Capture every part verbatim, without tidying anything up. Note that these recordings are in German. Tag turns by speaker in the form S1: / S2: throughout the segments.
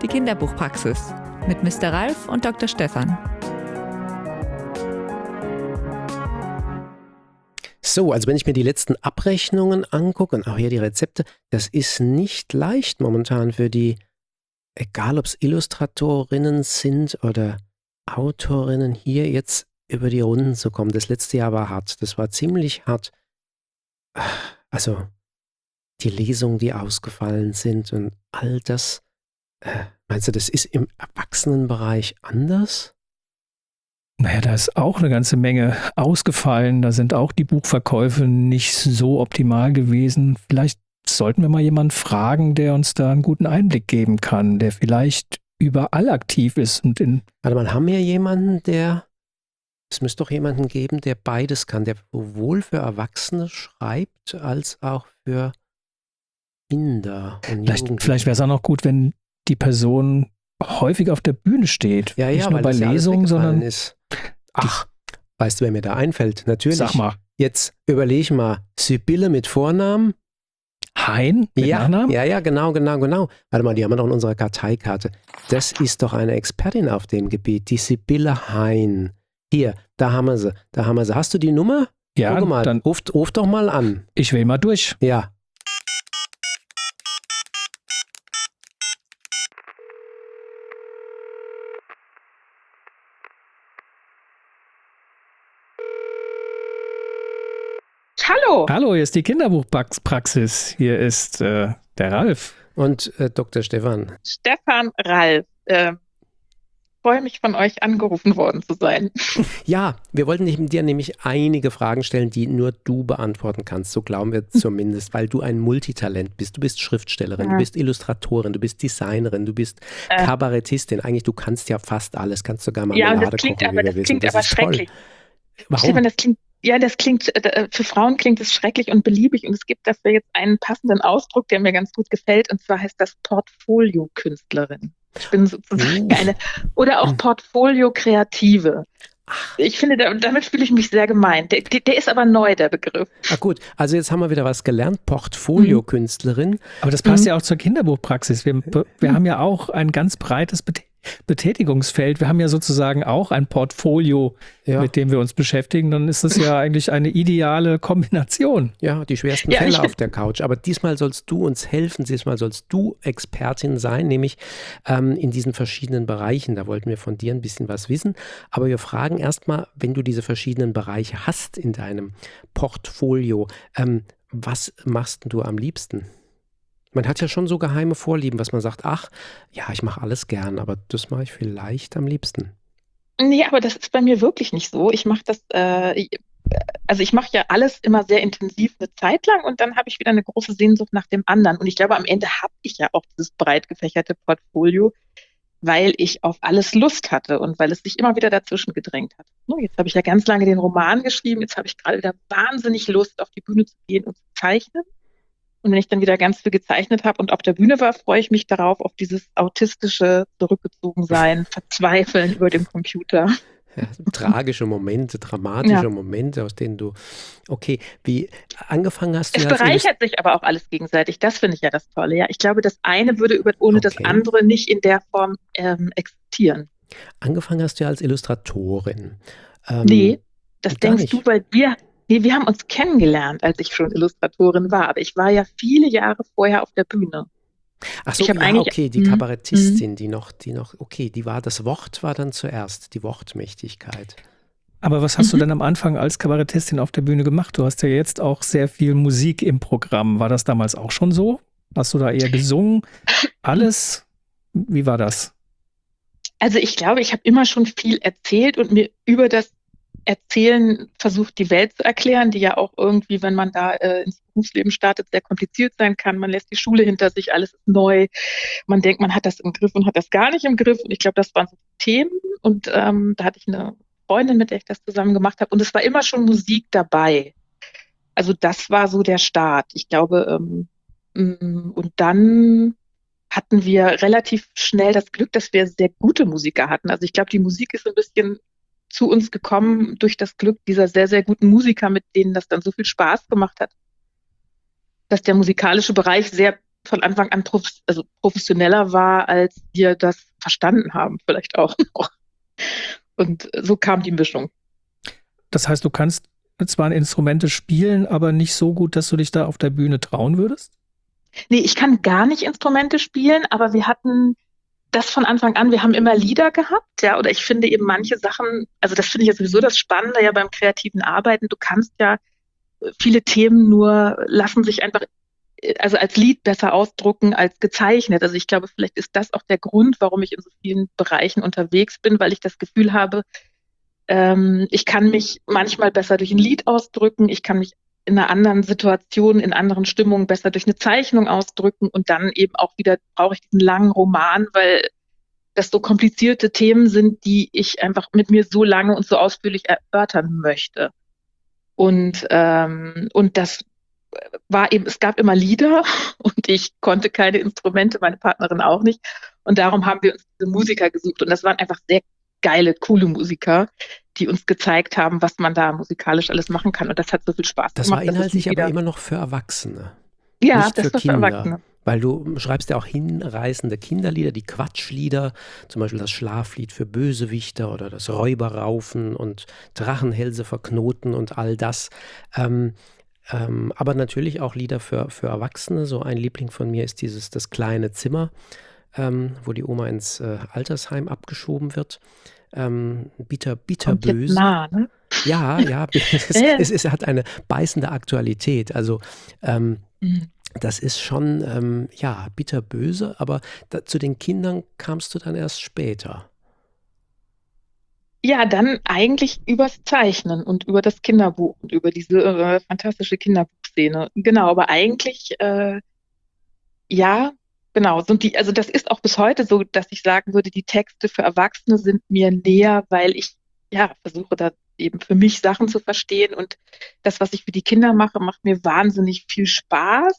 S1: Die Kinderbuchpraxis mit Mister Ralf und Doktor Stefan.
S2: So, also wenn ich mir die letzten Abrechnungen angucke und auch hier die Rezepte, das ist nicht leicht momentan für die, egal ob es Illustratorinnen sind oder Autorinnen, hier jetzt über die Runden zu kommen. Das letzte Jahr war hart, das war ziemlich hart. Also die Lesungen, die ausgefallen sind und all das. Äh, meinst du, das ist im Erwachsenenbereich anders?
S3: Naja, da ist auch eine ganze Menge ausgefallen. Da sind auch die Buchverkäufe nicht so optimal gewesen. Vielleicht sollten wir mal jemanden fragen, der uns da einen guten Einblick geben kann, der vielleicht überall aktiv ist. Und in
S2: Warte mal, haben wir jemanden, der, es müsste doch jemanden geben, der beides kann, der sowohl für Erwachsene schreibt, als auch für Kinder und
S3: vielleicht,
S2: Jugendliche.
S3: vielleicht wäre es auch noch gut, wenn die Person häufig auf der Bühne steht.
S2: Ja, ja,
S3: nicht nur
S2: weil
S3: bei
S2: das ja alles
S3: Lesungen,
S2: weggefallen
S3: sondern
S2: ist. Ach, weißt du, wer mir da einfällt? Natürlich.
S3: Sag mal.
S2: Jetzt überlege mal, Sibylle mit Vornamen?
S3: Hein mit
S2: Ja,
S3: Nachnamen?
S2: ja, ja, genau, genau, genau. Warte mal, die haben wir doch in unserer Karteikarte. Das ist doch eine Expertin auf dem Gebiet, die Sibylle Hein. Hier, da haben wir sie, da haben wir sie. Hast du die Nummer?
S3: Ja,
S2: Guck mal,
S3: dann
S2: ruf, ruf doch mal an.
S3: ich wähle mal durch.
S2: Ja.
S4: Hallo.
S3: Hallo, hier ist die Kinderbuchpraxis. Hier ist äh, der Ralf.
S2: Und äh, Doktor Stefan.
S4: Stefan Ralf. Äh, freue mich, von euch angerufen worden zu sein.
S2: Ja, wir wollten dir nämlich einige Fragen stellen, die nur du beantworten kannst. So glauben wir zumindest, weil du ein Multitalent bist. Du bist Schriftstellerin,
S4: Ja.
S2: du bist Illustratorin, du bist Designerin, du bist
S4: Äh.
S2: Kabarettistin. Eigentlich, du kannst ja fast alles. Kannst sogar
S4: Ja, und
S2: Marmelade
S4: das klingt
S2: kochen,
S4: aber,
S2: wie wir
S4: das
S2: wissen.
S4: klingt
S2: Das
S4: aber
S2: ist toll.
S4: schrecklich.
S2: Warum?
S4: Stefan, das klingt, ja, das klingt, äh, für Frauen klingt es schrecklich und beliebig und es gibt dafür jetzt einen passenden Ausdruck, der mir ganz gut gefällt, und zwar heißt das Portfolio-Künstlerin. Ich bin sozusagen
S2: Uh.
S4: eine, oder auch Portfolio-Kreative. Ich finde, da- damit fühle ich mich sehr gemeint. Der, der der ist aber neu, der Begriff.
S2: Ah, gut, also jetzt haben wir wieder was gelernt. Portfolio-Künstlerin.
S3: Aber das passt
S4: Mhm.
S3: ja auch zur Kinderbuchpraxis. Wir, wir haben ja auch ein ganz breites Bet- Betätigungsfeld. Wir haben ja sozusagen auch ein Portfolio,
S2: Ja,
S3: mit dem wir uns beschäftigen. Dann ist das ja eigentlich eine ideale Kombination.
S2: ja, die schwersten
S4: Ja,
S2: Fälle
S4: ich-
S2: auf der Couch. Aber diesmal sollst du uns helfen. Diesmal sollst du Expertin sein, nämlich ähm, in diesen verschiedenen Bereichen. Da wollten wir von dir ein bisschen was wissen. Aber wir fragen erstmal, wenn du diese verschiedenen Bereiche hast in deinem Portfolio, ähm, was machst denn du am liebsten? Man hat ja schon so geheime Vorlieben, was man sagt, ach, ja, ich mache alles gern, aber das mache ich vielleicht am liebsten.
S4: Nee, aber das ist bei mir wirklich nicht so. Ich mache das, äh, also ich mache ja alles immer sehr intensiv eine Zeit lang und dann habe ich wieder eine große Sehnsucht nach dem anderen. Und ich glaube, am Ende habe ich ja auch dieses breit gefächerte Portfolio, weil ich auf alles Lust hatte und weil es sich immer wieder dazwischen gedrängt hat. So, jetzt habe ich ja ganz lange den Roman geschrieben, jetzt habe ich gerade wieder wahnsinnig Lust, auf die Bühne zu gehen und zu zeichnen. Und wenn ich dann wieder ganz viel gezeichnet habe und auf der Bühne war, freue ich mich darauf, auf dieses autistische Zurückgezogensein, Verzweifeln über dem Computer.
S2: Ja, tragische Momente, dramatische
S4: Ja.
S2: Momente, aus denen du, okay, wie angefangen hast du
S4: Es
S2: ja als
S4: bereichert sich aber auch alles gegenseitig. Das finde ich ja das Tolle. Ja, ich glaube, das eine würde über, ohne das
S2: Okay.
S4: andere nicht in der Form ähm, existieren.
S2: Angefangen hast du ja als Illustratorin. Ähm,
S4: Nee, das
S2: gar
S4: denkst
S2: nicht.
S4: du, weil wir, nee, wir haben uns kennengelernt, als ich schon Illustratorin war. Aber ich war ja viele Jahre vorher auf der Bühne.
S2: Ach so,
S4: ich hab
S2: ja,
S4: eigentlich-
S2: okay, die
S4: Hm,
S2: Kabarettistin, die noch, die noch, okay, die war, das Wort war dann zuerst, die Wortmächtigkeit.
S3: Aber was hast du
S4: Mhm.
S3: denn am Anfang als Kabarettistin auf der Bühne gemacht? Du hast ja jetzt auch sehr viel Musik im Programm. War das damals auch schon so? Hast du da eher gesungen? Alles? Wie war das?
S4: Also ich glaube, ich habe immer schon viel erzählt und mir über das Erzählen versucht, die Welt zu erklären, die ja auch irgendwie, wenn man da äh, ins Berufsleben startet, sehr kompliziert sein kann. Man lässt die Schule hinter sich, alles ist neu. Man denkt, man hat das im Griff und hat das gar nicht im Griff. Und ich glaube, das waren so Themen. Und ähm, da hatte ich eine Freundin, mit der ich das zusammen gemacht habe. Und es war immer schon Musik dabei. Also das war so der Start. Ich glaube, ähm, mm, und dann hatten wir relativ schnell das Glück, dass wir sehr gute Musiker hatten. Also ich glaube, die Musik ist ein bisschen zu uns gekommen durch das Glück dieser sehr, sehr guten Musiker, mit denen das dann so viel Spaß gemacht hat, dass der musikalische Bereich sehr von Anfang an prof also professioneller war, als wir das verstanden haben, vielleicht auch noch. Und so kam die Mischung.
S3: Das heißt, du kannst zwar Instrumente spielen, aber nicht so gut, dass du dich da auf der Bühne trauen würdest?
S4: Nee, ich kann gar nicht Instrumente spielen, aber wir hatten das von Anfang an, wir haben immer Lieder gehabt, ja, oder ich finde eben manche Sachen, also das finde ich ja sowieso das Spannende ja beim kreativen Arbeiten, du kannst ja viele Themen nur lassen sich einfach, also als Lied besser ausdrucken als gezeichnet. Also ich glaube, vielleicht ist das auch der Grund, warum ich in so vielen Bereichen unterwegs bin, weil ich das Gefühl habe, ähm, ich kann mich manchmal besser durch ein Lied ausdrücken, ich kann mich in einer anderen Situation, in anderen Stimmungen besser durch eine Zeichnung ausdrücken und dann eben auch wieder brauche ich diesen langen Roman, weil das so komplizierte Themen sind, die ich einfach mit mir so lange und so ausführlich erörtern möchte. Und, ähm, und das war eben, es gab immer Lieder und ich konnte keine Instrumente, meine Partnerin auch nicht. Und darum haben wir uns diese Musiker gesucht. Und das waren einfach sehr geile, coole Musiker, die uns gezeigt haben, was man da musikalisch alles machen kann. Und das hat so viel Spaß
S2: Das
S4: gemacht.
S2: war
S4: dass es
S2: inhaltlich
S4: nicht
S2: aber
S4: wieder-
S2: immer noch für Erwachsene,
S4: ja,
S2: nicht
S4: das
S2: für
S4: war für
S2: Kinder.
S4: Erwachsene.
S2: Weil du schreibst ja auch hinreißende Kinderlieder, die Quatschlieder, zum Beispiel das Schlaflied für Bösewichter oder das Räuberraufen und Drachenhälse verknoten und all das. Ähm, ähm, aber natürlich auch Lieder für, für Erwachsene. So ein Liebling von mir ist dieses Das kleine Zimmer, ähm, wo die Oma ins äh, Altersheim abgeschoben wird. Ähm, bitter,
S4: Kommt jetzt
S2: bitterböse.
S4: nah, ne?
S2: Ja, ja, es,
S4: Ja, ja.
S2: es, es hat eine beißende Aktualität. Also ähm,
S4: Mhm.
S2: das ist schon, ähm, ja, bitterböse, aber da, zu den Kindern kamst du dann erst später.
S4: Ja, dann eigentlich übers Zeichnen und über das Kinderbuch und über diese äh, fantastische Kinderbuchszene. Genau, aber eigentlich, äh, ja, genau, sind die, also das ist auch bis heute so, dass ich sagen würde, die Texte für Erwachsene sind mir näher, weil ich, ja, versuche da eben für mich Sachen zu verstehen und das, was ich für die Kinder mache, macht mir wahnsinnig viel Spaß.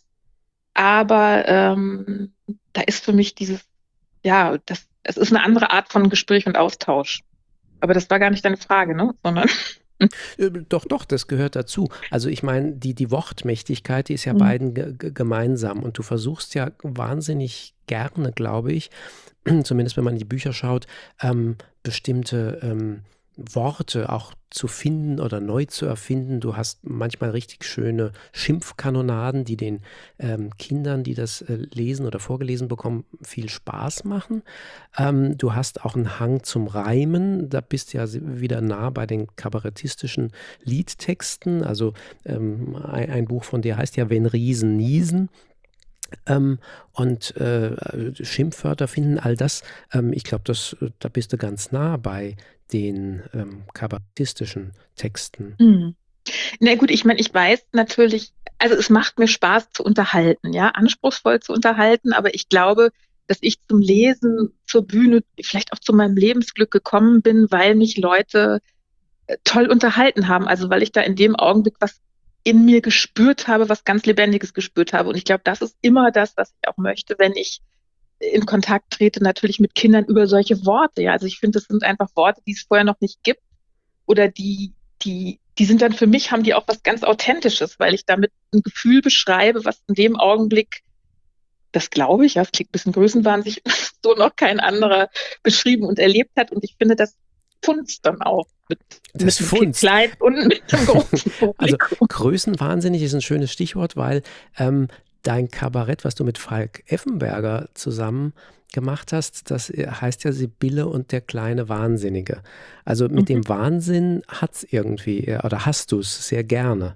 S4: Aber ähm, da ist für mich dieses, ja, das, es ist eine andere Art von Gespräch und Austausch. Aber das war gar nicht deine Frage, ne? Sondern
S2: Äh, Doch, doch, das gehört dazu. Also ich meine, die, die Wortmächtigkeit, die ist ja
S4: Mhm.
S2: beiden ge ge gemeinsam und du versuchst ja wahnsinnig gerne, glaube ich, zumindest wenn man in die Bücher schaut, ähm, bestimmte ähm, Worte auch zu finden oder neu zu erfinden. Du hast manchmal richtig schöne Schimpfkanonaden, die den ähm, Kindern, die das äh, lesen oder vorgelesen bekommen, viel Spaß machen. Ähm, du hast auch einen Hang zum Reimen. Da bist du ja si- wieder nah bei den kabarettistischen Liedtexten. Also ähm, ein, ein Buch von dir heißt ja Wenn Riesen niesen. Ähm, und äh, Schimpfwörter finden, all das, ähm, ich glaube, das, äh, da bist du ganz nah bei den ähm, kabarettistischen Texten.
S4: Mhm. Na gut, ich meine, ich weiß natürlich, also es macht mir Spaß zu unterhalten, ja, anspruchsvoll zu unterhalten, aber ich glaube, dass ich zum Lesen, zur Bühne, vielleicht auch zu meinem Lebensglück gekommen bin, weil mich Leute äh, toll unterhalten haben. Also weil ich da in dem Augenblick was in mir gespürt habe, was ganz Lebendiges gespürt habe. Und ich glaube, das ist immer das, was ich auch möchte, wenn ich in Kontakt trete, natürlich mit Kindern über solche Worte. Ja, also ich finde, das sind einfach Worte, die es vorher noch nicht gibt oder die, die, die sind dann für mich, haben die auch was ganz Authentisches, weil ich damit ein Gefühl beschreibe, was in dem Augenblick, das glaube ich, ja, es klingt ein bisschen größenwahnsinnig, so noch kein anderer beschrieben und erlebt hat. Und ich finde, das funzt dann auch mit,
S2: Das
S4: mit einem
S2: funzt.
S4: kleinen und mit einem großen
S2: Also
S4: Publikum.
S2: Größenwahnsinnig ist ein schönes Stichwort, weil ähm, dein Kabarett, was du mit Falk Effenberger zusammen gemacht hast, das äh, heißt ja Sibylle und der kleine Wahnsinnige. Also mit
S4: Mhm.
S2: dem Wahnsinn hat's irgendwie, äh, oder hast du es sehr gerne.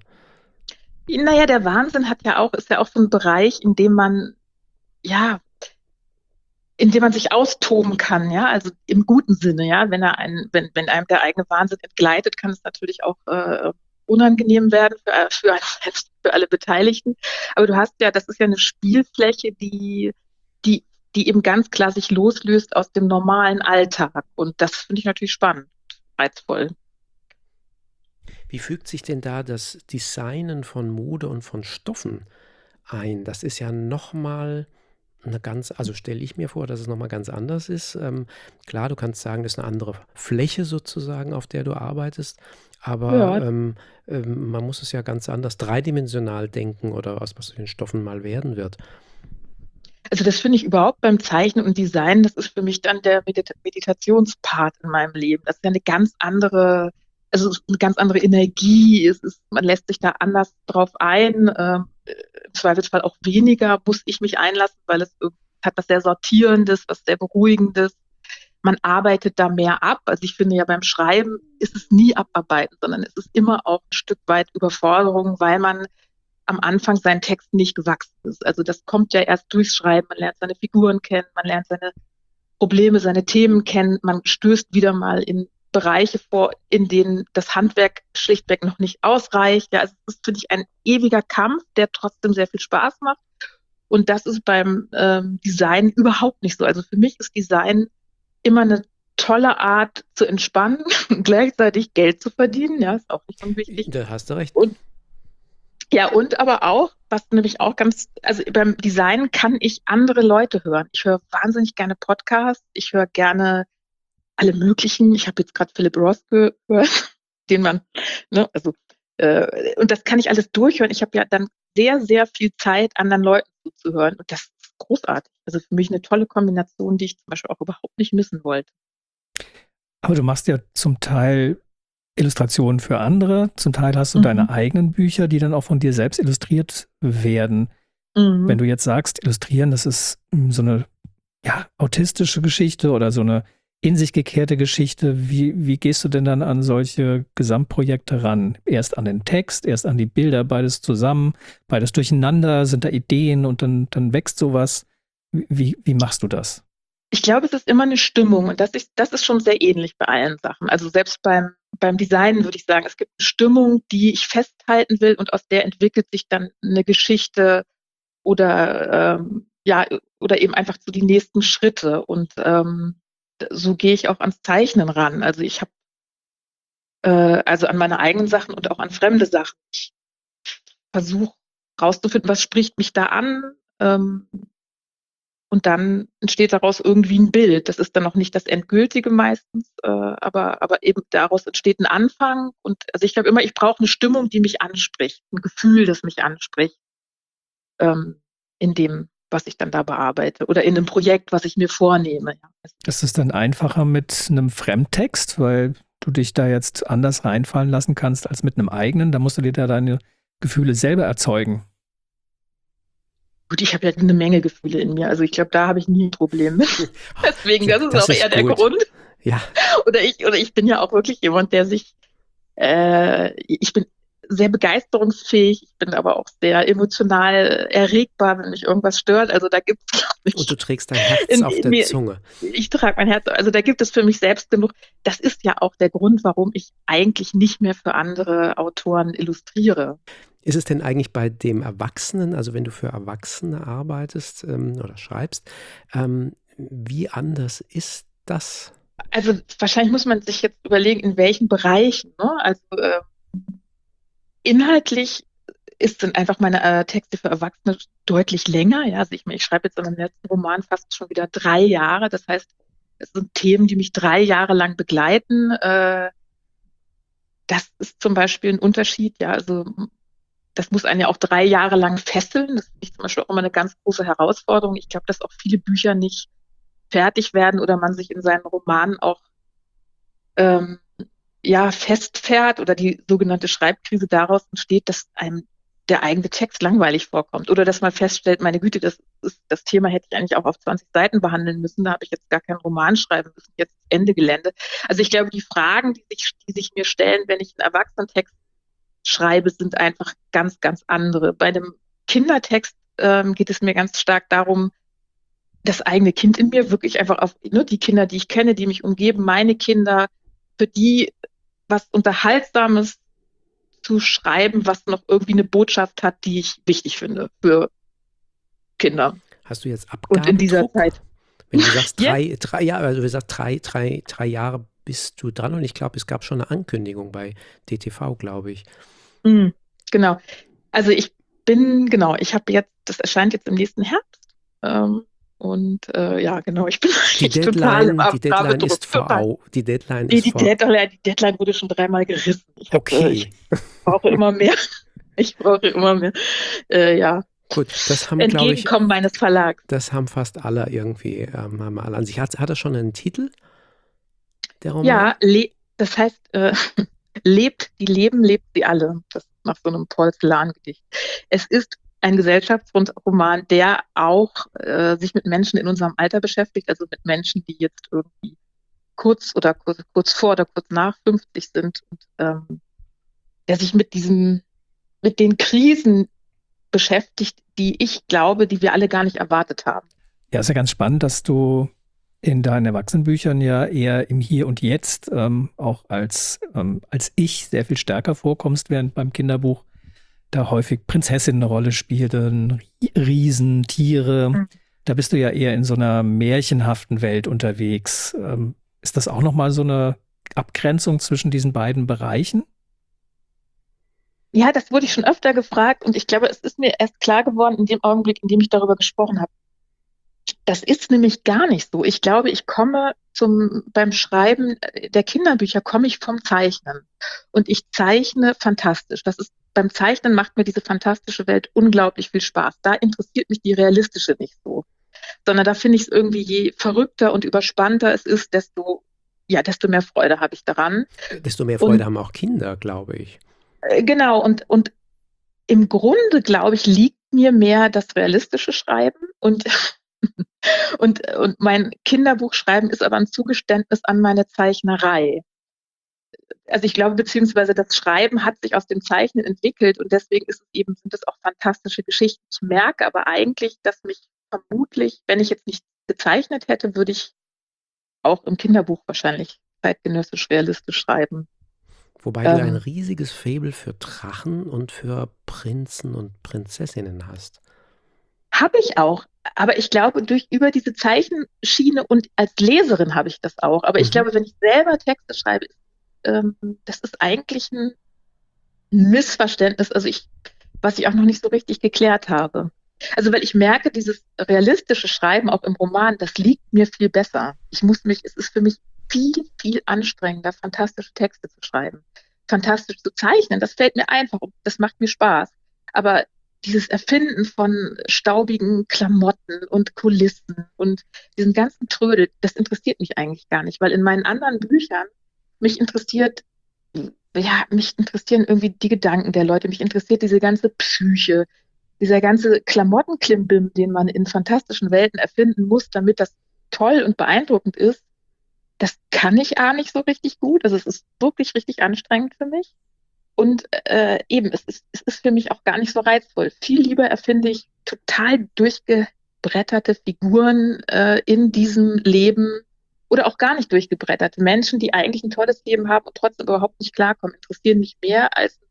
S4: Naja, der Wahnsinn hat ja auch, ist ja auch so ein Bereich, in dem man, ja, in dem man sich austoben kann, ja, also im guten Sinne, ja, wenn er einen, wenn, wenn einem der eigene Wahnsinn entgleitet, kann es natürlich auch äh, unangenehm werden für, für einen selbst, für alle Beteiligten. Aber du hast ja, das ist ja eine Spielfläche, die, die, die eben ganz klar sich loslöst aus dem normalen Alltag. Und das finde ich natürlich spannend, reizvoll.
S2: Wie fügt sich denn da das Designen von Mode und von Stoffen ein? Das ist ja nochmal eine ganz, also stelle ich mir vor, dass es nochmal ganz anders ist. Ähm, klar, du kannst sagen, das ist eine andere Fläche sozusagen, auf der du arbeitest, aber
S4: Ja,
S2: ähm, ähm, man muss es ja ganz anders dreidimensional denken oder aus was den Stoffen mal werden wird.
S4: Also das finde ich überhaupt beim Zeichnen und Design, das ist für mich dann der Medita Meditationspart in meinem Leben. Das ist ja eine ganz andere, also eine ganz andere Energie. Es ist, man lässt sich da anders drauf ein. Ähm, im Zweifelsfall auch weniger muss ich mich einlassen, weil es hat was sehr Sortierendes, was sehr Beruhigendes. Man arbeitet da mehr ab. Also ich finde ja beim Schreiben ist es nie abarbeiten, sondern es ist immer auch ein Stück weit Überforderung, weil man am Anfang seinen Text nicht gewachsen ist. Also das kommt ja erst durchs Schreiben. Man lernt seine Figuren kennen, man lernt seine Probleme, seine Themen kennen. Man stößt wieder mal in Bereiche vor, in denen das Handwerk schlichtweg noch nicht ausreicht. Ja, also es ist, finde ich, ein ewiger Kampf, der trotzdem sehr viel Spaß macht. Und das ist beim ähm, Design überhaupt nicht so. Also für mich ist Design immer eine tolle Art zu entspannen und gleichzeitig Geld zu verdienen. Ja, ist auch nicht unwichtig.
S2: Da hast du recht.
S4: Und ja, und aber auch, was nämlich auch ganz, also beim Design kann ich andere Leute hören. Ich höre wahnsinnig gerne Podcasts, ich höre gerne alle möglichen. Ich habe jetzt gerade Philip Roth gehört, den man, ne, also, äh, und das kann ich alles durchhören. Ich habe ja dann sehr, sehr viel Zeit, anderen Leuten zuzuhören. Und das ist großartig. Also für mich eine tolle Kombination, die ich zum Beispiel auch überhaupt nicht missen wollte.
S3: Aber du machst ja zum Teil Illustrationen für andere, zum Teil hast du mhm. deine eigenen Bücher, die dann auch von dir selbst illustriert werden. Mhm. Wenn du jetzt sagst, illustrieren, das ist so eine ja, autistische Geschichte oder so eine in sich gekehrte Geschichte, wie, wie gehst du denn dann an solche Gesamtprojekte ran? Erst an den Text, erst an die Bilder, beides zusammen, beides durcheinander, sind da Ideen und dann, dann wächst sowas. Wie, wie machst du das?
S4: Ich glaube, es ist immer eine Stimmung und das ist, das ist schon sehr ähnlich bei allen Sachen. Also selbst beim, beim Design würde ich sagen, es gibt eine Stimmung, die ich festhalten will und aus der entwickelt sich dann eine Geschichte oder ähm, ja, oder eben einfach so die nächsten Schritte. Und ähm, so gehe ich auch ans Zeichnen ran. Also ich habe äh, also an meine eigenen Sachen und auch an fremde Sachen. Ich versuche rauszufinden, was spricht mich da an. Ähm, Und dann entsteht daraus irgendwie ein Bild. Das ist dann noch nicht das Endgültige meistens, äh, aber, aber eben daraus entsteht ein Anfang. Und also ich glaube immer, ich brauche eine Stimmung, die mich anspricht, ein Gefühl, das mich anspricht, ähm, in dem, was ich dann da bearbeite oder in einem Projekt, was ich mir vornehme. Ja.
S3: Ist es dann einfacher mit einem Fremdtext, weil du dich da jetzt anders reinfallen lassen kannst als mit einem eigenen? Da musst du dir da deine Gefühle selber erzeugen.
S4: Gut, ich habe ja eine Menge Gefühle in mir. Also ich glaube, da habe ich nie ein Problem mit. Deswegen, das ist
S2: das
S4: auch
S2: ist
S4: eher der
S2: gut.
S4: Grund.
S2: Ja.
S4: Oder ich, oder ich bin ja auch wirklich jemand, der sich, äh, ich bin sehr begeisterungsfähig, ich bin aber auch sehr emotional erregbar, wenn mich irgendwas stört. Also da gibt es, glaube ich.
S2: Und du trägst dein Herz
S4: in,
S2: auf
S4: in
S2: der
S4: mir,
S2: Zunge.
S4: Ich trage mein Herz, also da gibt es für mich selbst genug. Das ist ja auch der Grund, warum ich eigentlich nicht mehr für andere Autoren illustriere.
S2: Ist es denn eigentlich bei dem Erwachsenen, also wenn du für Erwachsene arbeitest ähm, oder schreibst, ähm, wie anders ist das?
S4: Also wahrscheinlich muss man sich jetzt überlegen, in welchen Bereichen. Ne? Also äh, inhaltlich ist, sind einfach meine äh, Texte für Erwachsene deutlich länger. Ja? Also ich, ich schreibe jetzt in meinem letzten Roman fast schon wieder drei Jahre. Das heißt, es sind Themen, die mich drei Jahre lang begleiten. Äh, das ist zum Beispiel ein Unterschied. Ja, also das muss einen ja auch drei Jahre lang fesseln. Das ist zum Beispiel auch immer eine ganz große Herausforderung. Ich glaube, dass auch viele Bücher nicht fertig werden oder man sich in seinen Romanen auch ähm, ja, festfährt oder die sogenannte Schreibkrise daraus entsteht, dass einem der eigene Text langweilig vorkommt oder dass man feststellt, meine Güte, das ist, das Thema hätte ich eigentlich auch auf zwanzig Seiten behandeln müssen, da habe ich jetzt gar keinen Roman schreiben müssen, jetzt Ende Gelände. Also ich glaube, die Fragen, die sich, die sich mir stellen, wenn ich einen Erwachsenentext schreibe, sind einfach ganz, ganz andere. Bei dem Kindertext ähm, geht es mir ganz stark darum, das eigene Kind in mir wirklich einfach auf ne, die Kinder, die ich kenne, die mich umgeben, meine Kinder, für die was Unterhaltsames zu schreiben, was noch irgendwie eine Botschaft hat, die ich wichtig finde für Kinder.
S2: Hast du jetzt Abgabedruck?
S4: Und in dieser Zeit.
S2: Wenn du sagst drei,
S4: ja.
S2: drei Jahre, also du sagst drei, drei, drei Jahre bist du dran und ich glaube, es gab schon eine Ankündigung bei D T V, glaube ich.
S4: Mhm, genau. Also ich bin, genau, ich habe jetzt, das erscheint jetzt im nächsten Herbst. Ähm, und äh, ja, genau, ich bin
S2: die Deadline,
S4: total im
S2: die Deadline ist vor die Deadline
S4: nee,
S2: ist
S4: die,
S2: vor
S4: Deadline, die Deadline wurde schon dreimal gerissen. Ich, hab,
S2: okay.
S4: äh, ich brauche immer mehr. Ich brauche immer mehr. Äh, ja.
S2: Gut, das haben, glaube ich,
S4: Entgegenkommen meines Verlags.
S2: das haben fast alle irgendwie, ähm, haben alle an sich. Hat, hat er schon einen Titel, der Roman?
S4: Ja, le das heißt, äh, lebt die Leben, lebt sie alle. Das ist nach so einem Paul Celan-Gedicht. Es ist ein Gesellschaftsroman, der auch äh, sich mit Menschen in unserem Alter beschäftigt, also mit Menschen, die jetzt irgendwie kurz oder kurz, kurz vor oder kurz nach fünfzig sind und ähm, der sich mit diesem, mit den Krisen beschäftigt, die ich glaube, die wir alle gar nicht erwartet haben.
S3: Ja, ist ja ganz spannend, dass du in deinen Erwachsenenbüchern ja eher im Hier und Jetzt ähm, auch als, ähm, als Ich sehr viel stärker vorkommst, während beim Kinderbuch da häufig Prinzessinnen eine Rolle spielten, Riesen, Tiere.
S4: Mhm.
S3: Da bist du ja eher in so einer märchenhaften Welt unterwegs. Ähm, ist das auch nochmal so eine Abgrenzung zwischen diesen beiden Bereichen?
S4: Ja, das wurde ich schon öfter gefragt und ich glaube, es ist mir erst klar geworden in dem Augenblick, in dem ich darüber gesprochen habe. Das ist nämlich gar nicht so. Ich glaube, ich komme zum, beim Schreiben der Kinderbücher komme ich vom Zeichnen. Und ich zeichne fantastisch. Das ist, beim Zeichnen macht mir diese fantastische Welt unglaublich viel Spaß. Da interessiert mich die realistische nicht so. Sondern da finde ich es irgendwie, je verrückter und überspannter es ist, desto, ja, desto mehr Freude habe ich daran.
S2: Desto mehr Freude
S4: Und,
S2: haben auch Kinder, glaube ich.
S4: äh, genau, und, und im Grunde, glaube ich, liegt mir mehr das realistische Schreiben und Und, und mein Kinderbuchschreiben ist aber ein Zugeständnis an meine Zeichnerei. Also ich glaube, beziehungsweise das Schreiben hat sich aus dem Zeichnen entwickelt und deswegen ist es eben, sind es auch fantastische Geschichten. Ich merke aber eigentlich, dass mich vermutlich, wenn ich jetzt nicht gezeichnet hätte, würde ich auch im Kinderbuch wahrscheinlich zeitgenössisch realistisch schreiben.
S2: Wobei du ein
S4: Ähm,
S2: riesiges Faible für Drachen und für Prinzen und Prinzessinnen hast.
S4: Habe ich auch. Aber ich glaube, durch über diese Zeichenschiene und als Leserin habe ich das auch. Aber ich
S2: Mhm.
S4: glaube, wenn ich selber Texte schreibe, ist, ähm, das ist eigentlich ein Missverständnis, also ich, was ich auch noch nicht so richtig geklärt habe. Also weil ich merke, dieses realistische Schreiben auch im Roman, das liegt mir viel besser. Ich muss mich, es ist für mich viel, viel anstrengender, fantastische Texte zu schreiben, fantastisch zu zeichnen. Das fällt mir einfach und das macht mir Spaß. Aber dieses Erfinden von staubigen Klamotten und Kulissen und diesen ganzen Trödel, das interessiert mich eigentlich gar nicht, weil in meinen anderen Büchern mich interessiert, ja, mich interessieren irgendwie die Gedanken der Leute, mich interessiert diese ganze Psyche, dieser ganze Klamottenklimbim, den man in fantastischen Welten erfinden muss, damit das toll und beeindruckend ist. Das kann ich A nicht so richtig gut, also es ist wirklich richtig anstrengend für mich. Und äh, eben, es ist, es ist für mich auch gar nicht so reizvoll. Viel lieber erfinde ich total durchgebretterte Figuren äh, in diesem Leben oder auch gar nicht durchgebretterte Menschen, die eigentlich ein tolles Leben haben und trotzdem überhaupt nicht klarkommen, interessieren mich mehr als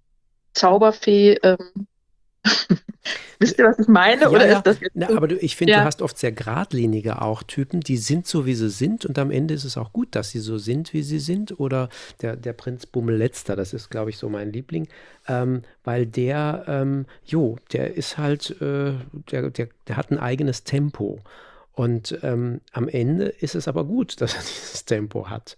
S4: Zauberfee. Ähm, Wisst ihr, was ich meine?
S2: Ja,
S4: Oder
S2: ja.
S4: ist das jetzt
S2: Na,
S4: so?
S2: aber du, ich finde, du
S4: Ja.
S2: hast oft sehr geradlinige auch Typen, die sind so, wie sie sind und am Ende ist es auch gut, dass sie so sind, wie sie sind. Oder der, der Prinz Bummelletzter, das ist, glaube ich, so mein Liebling, ähm, weil der, ähm, jo, der ist halt, äh, der, der, der hat ein eigenes Tempo. Und ähm, am Ende ist es aber gut, dass er dieses Tempo hat.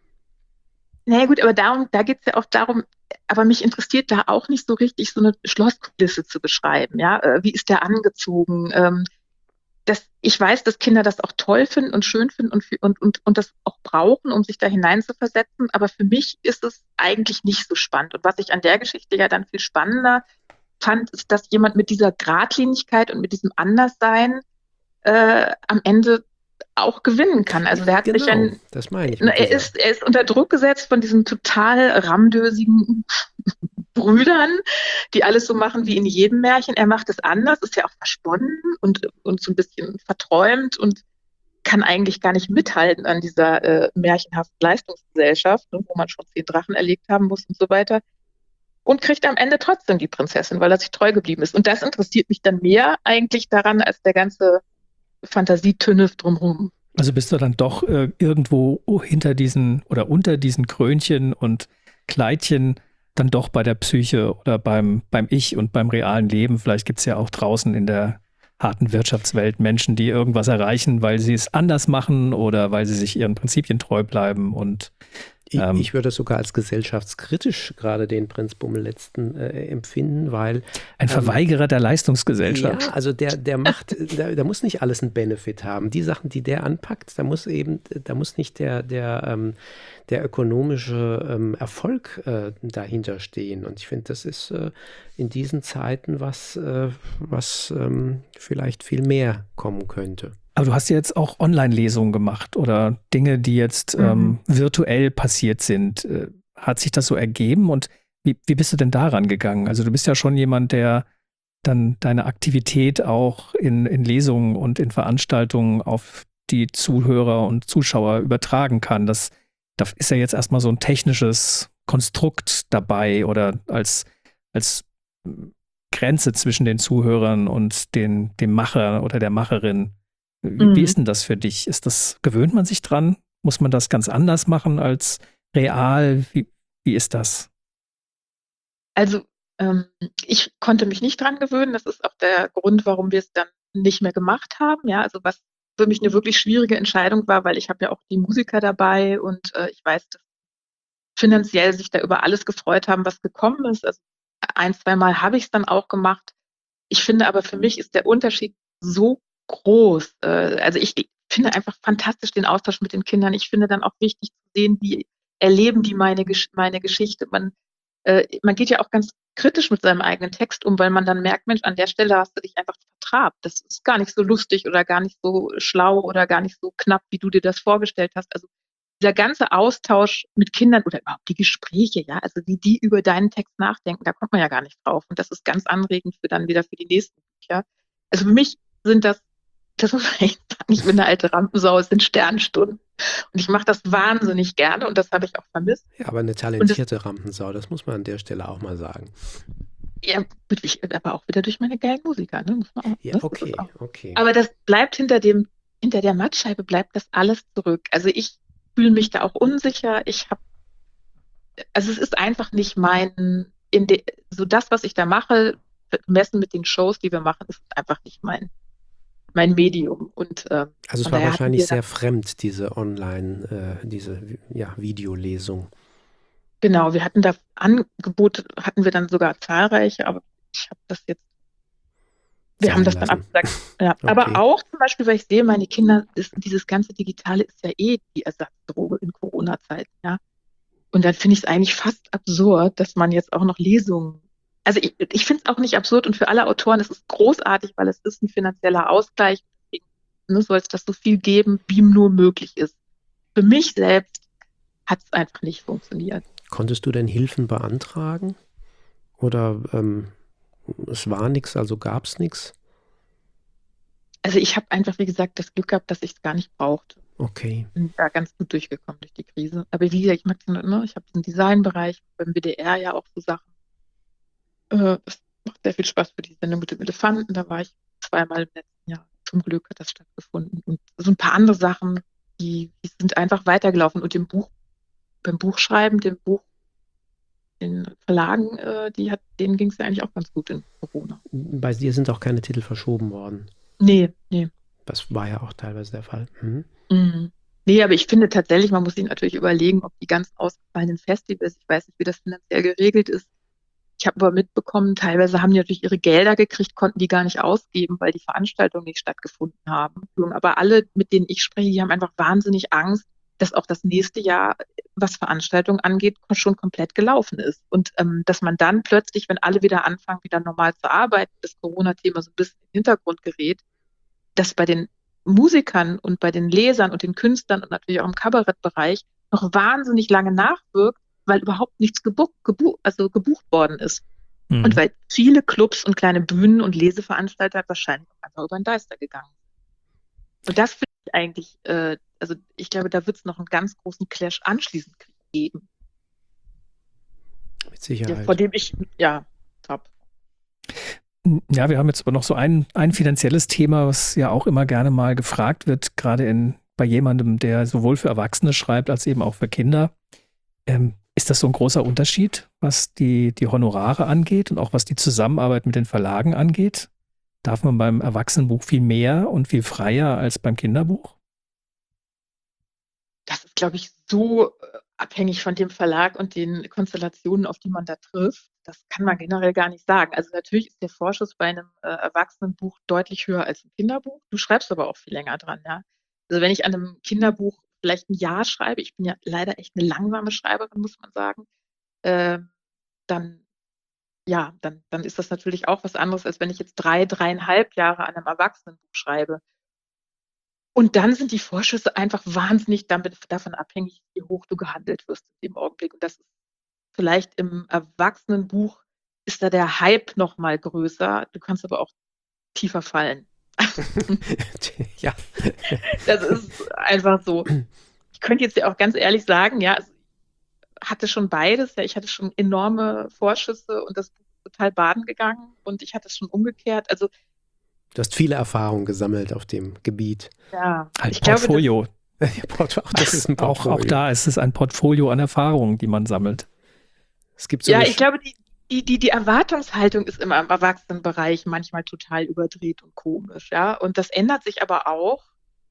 S4: Naja gut, aber darum, da geht's ja auch darum, aber mich interessiert da auch nicht so richtig, so eine Schlosskulisse zu beschreiben. Ja, Äh, wie ist der angezogen? Ähm, das, ich weiß, dass Kinder das auch toll finden und schön finden und, für- und, und, und das auch brauchen, um sich da hineinzuversetzen. Aber für mich ist es eigentlich nicht so spannend. Und was ich an der Geschichte ja dann viel spannender fand, ist, dass jemand mit dieser Geradlinigkeit und mit diesem Anderssein äh, am Ende auch gewinnen kann. Also der hat sich
S2: Genau,
S4: ein,
S2: das meine ich
S4: na,
S2: mit
S4: er
S2: dieser.
S4: ist, er ist unter Druck gesetzt von diesen total ramdösigen Brüdern, die alles so machen wie in jedem Märchen. Er macht es anders, ist ja auch versponnen und, und so ein bisschen verträumt und kann eigentlich gar nicht mithalten an dieser äh, märchenhaften Leistungsgesellschaft, ne, wo man schon zehn Drachen erlegt haben muss und so weiter. Und kriegt am Ende trotzdem die Prinzessin, weil er sich treu geblieben ist. Und das interessiert mich dann mehr eigentlich daran, als der ganze Fantasietünnef drumherum.
S3: Also bist du dann doch äh, irgendwo hinter diesen oder unter diesen Krönchen und Kleidchen dann doch bei der Psyche oder beim, beim Ich und beim realen Leben. Vielleicht gibt es ja auch draußen in der harten Wirtschaftswelt Menschen, die irgendwas erreichen, weil sie es anders machen oder weil sie sich ihren Prinzipien treu bleiben. Und
S2: Ich,
S3: Ähm,
S2: ich würde sogar als gesellschaftskritisch gerade den Prinz Bummel letzten äh, empfinden, weil
S3: ein Verweigerer der Leistungsgesellschaft.
S2: ja, also der, der macht, der, der muss nicht alles einen Benefit haben. Die Sachen, die der anpackt, da muss eben, da muss nicht der, der, ähm, der ökonomische ähm, Erfolg äh, dahinter stehen. Und ich finde, das ist äh, in diesen Zeiten was, äh, was ähm, vielleicht viel mehr kommen könnte.
S3: Aber du hast ja jetzt auch Online-Lesungen gemacht oder Dinge, die jetzt
S4: Mhm.
S3: ähm, virtuell passiert sind. Äh, Hat sich das so ergeben und wie, wie bist du denn daran gegangen? Also du bist ja schon jemand, der dann deine Aktivität auch in, in Lesungen und in Veranstaltungen auf die Zuhörer und Zuschauer übertragen kann. Das, da ist ja jetzt erstmal so ein technisches Konstrukt dabei oder als, als Grenze zwischen den Zuhörern und den, dem Macher oder der Macherin. Wie,
S4: Mhm.
S3: wie ist denn das für dich? Ist das, gewöhnt man sich dran? Muss man das ganz anders machen als real? Wie, wie ist das?
S4: Also ähm, ich konnte mich nicht dran gewöhnen. Das ist auch der Grund, warum wir es dann nicht mehr gemacht haben. Ja, also was für mich eine wirklich schwierige Entscheidung war, weil ich habe ja auch die Musiker dabei und äh, ich weiß, dass finanziell sich da über alles gefreut haben, was gekommen ist. Also ein, zwei Mal habe ich es dann auch gemacht. Ich finde aber für mich ist der Unterschied so groß. Äh, also ich finde einfach fantastisch den Austausch mit den Kindern. Ich finde dann auch wichtig zu sehen, wie erleben die meine, Gesch- meine Geschichte. Man, äh, man geht ja auch ganz kritisch mit seinem eigenen Text um, weil man dann merkt, Mensch, an der Stelle hast du dich einfach vertrabt. Das ist gar nicht so lustig oder gar nicht so schlau oder gar nicht so knapp, wie du dir das vorgestellt hast. Also dieser ganze Austausch mit Kindern oder überhaupt die Gespräche, ja, also wie die über deinen Text nachdenken, da kommt man ja gar nicht drauf. Und das ist ganz anregend für dann wieder für die nächsten Bücher. Also für mich sind das, das muss man echt sagen, ich bin eine alte Rampensau, es sind Sternstunden. Und ich mache das wahnsinnig gerne und das habe ich auch vermisst.
S2: Ja, aber eine
S4: Und das,
S2: talentierte Rampensau, das muss man an der Stelle auch mal sagen.
S4: ja, gut, ich, aber auch wieder durch meine geilen Musiker, ne, muss man auch,
S2: Ja,
S4: ne, das
S2: okay,
S4: ist auch.
S2: okay.
S4: Aber das bleibt hinter dem, hinter der Mattscheibe bleibt das alles zurück. Also ich fühle mich da auch unsicher. Ich habe, also es ist einfach nicht mein, in de, so das, was ich da mache, gemessen mit den Shows, die wir machen, ist einfach nicht mein, mein Medium. Und äh,
S2: Also es
S4: von
S2: war
S4: daher hatten
S2: wahrscheinlich
S4: wir dann,
S2: sehr fremd, diese Online, äh, diese ja, Videolesung
S4: genau, wir hatten da Angebote, hatten wir dann sogar zahlreiche, aber ich habe das jetzt, wir haben
S2: sein
S4: das dann
S2: lassen.
S4: abgesagt. Ja, aber
S2: Okay.
S4: auch zum Beispiel, weil ich sehe, meine Kinder, ist, dieses ganze Digitale ist ja eh die Ersatzdroge in Corona-Zeiten, ja. Und dann finde ich es eigentlich fast absurd, dass man jetzt auch noch Lesungen. Also ich, ich finde es auch nicht absurd und für alle Autoren ist es großartig, weil es ist ein finanzieller Ausgleich. Deswegen, ne, soll es das so viel geben, wie nur möglich ist. Für mich selbst hat es einfach nicht funktioniert.
S2: Konntest du denn Hilfen beantragen? Oder ähm, es war nichts, also gab es nichts?
S4: Also ich habe einfach, wie gesagt, das Glück gehabt, dass ich es gar nicht brauchte.
S2: Okay.
S4: Bin da ganz gut durchgekommen durch die Krise. Aber wie gesagt, ich mag ne, ich habe diesen Designbereich beim B D R ja auch so Sachen. Äh, es macht sehr viel Spaß für die Sendung mit dem Elefanten. Da war ich zweimal im letzten Jahr. Zum Glück hat das stattgefunden. Und so ein paar andere Sachen, die, die sind einfach weitergelaufen. Und dem Buch, beim Buchschreiben, dem Buch, den Verlagen, äh, die hat, denen ging es ja eigentlich auch ganz gut in Corona.
S2: Bei dir sind auch keine Titel verschoben worden.
S4: Nee, nee.
S2: Das war ja auch teilweise der Fall. Mhm.
S4: Mhm. Nee, aber ich finde tatsächlich, man muss sich natürlich überlegen, ob die ganzen ausgefallenen Festivals, ich weiß nicht, wie das finanziell geregelt ist. Ich habe aber mitbekommen, teilweise haben die natürlich ihre Gelder gekriegt, konnten die gar nicht ausgeben, weil die Veranstaltungen nicht stattgefunden haben. Aber alle, mit denen ich spreche, die haben einfach wahnsinnig Angst, dass auch das nächste Jahr, was Veranstaltungen angeht, schon komplett gelaufen ist. Und ähm, dass man dann plötzlich, wenn alle wieder anfangen, wieder normal zu arbeiten, das Corona-Thema so ein bisschen in den Hintergrund gerät, dass bei den Musikern und bei den Lesern und den Künstlern und natürlich auch im Kabarettbereich noch wahnsinnig lange nachwirkt, weil überhaupt nichts gebucht, gebuch, also gebucht worden ist.
S3: Mhm.
S4: Und weil viele Clubs und kleine Bühnen und Leseveranstalter wahrscheinlich auch einfach über den Deister gegangen sind. Und das finde ich eigentlich, äh, also ich glaube, da wird es noch einen ganz großen Clash anschließend geben.
S2: Mit
S4: Ja,
S2: Sicherheit.
S4: vor dem ich, ja, top.
S3: Ja, wir haben jetzt aber noch so ein, ein finanzielles Thema, was ja auch immer gerne mal gefragt wird, gerade in, bei jemandem, der sowohl für Erwachsene schreibt als eben auch für Kinder. Ähm, ist das so ein großer Unterschied, was die, die Honorare angeht und auch was die Zusammenarbeit mit den Verlagen angeht? Darf man beim Erwachsenenbuch viel mehr und viel freier als beim Kinderbuch?
S4: Das ist, glaube ich, so abhängig von dem Verlag und den Konstellationen, auf die man da trifft. Das kann man generell gar nicht sagen. Also natürlich ist der Vorschuss bei einem äh, Erwachsenenbuch deutlich höher als ein Kinderbuch. Du schreibst aber auch viel länger dran, ja. Also wenn ich an einem Kinderbuch vielleicht ein Jahr schreibe, ich bin ja leider echt eine langsame Schreiberin, muss man sagen, äh, dann, ja, dann, dann ist das natürlich auch was anderes, als wenn ich jetzt drei, dreieinhalb Jahre an einem Erwachsenenbuch schreibe. Und dann sind die Vorschüsse einfach wahnsinnig damit, davon abhängig, wie hoch du gehandelt wirst in dem Augenblick. Und das ist vielleicht im Erwachsenenbuch, ist da der Hype noch mal größer. Du kannst aber auch tiefer fallen.
S2: Ja.
S4: Das ist einfach so. Ich könnte jetzt ja auch ganz ehrlich sagen, ja, ich hatte schon beides. Ja, ich hatte schon enorme Vorschüsse und das Buch ist total baden gegangen und ich hatte es schon umgekehrt. Also
S2: du hast viele Erfahrungen gesammelt auf dem Gebiet.
S4: ja,
S3: Ein
S4: ich
S3: Portfolio.
S4: Glaube,
S2: Auch das ist ein
S3: Auch,
S2: Portfolio.
S3: auch da ist es ein Portfolio an Erfahrungen, die man sammelt.
S2: Es gibt so
S4: ja,
S2: eine
S4: ich glaube, die, die, die, die Erwartungshaltung ist immer im Erwachsenenbereich manchmal total überdreht und komisch, ja. Und das ändert sich aber auch.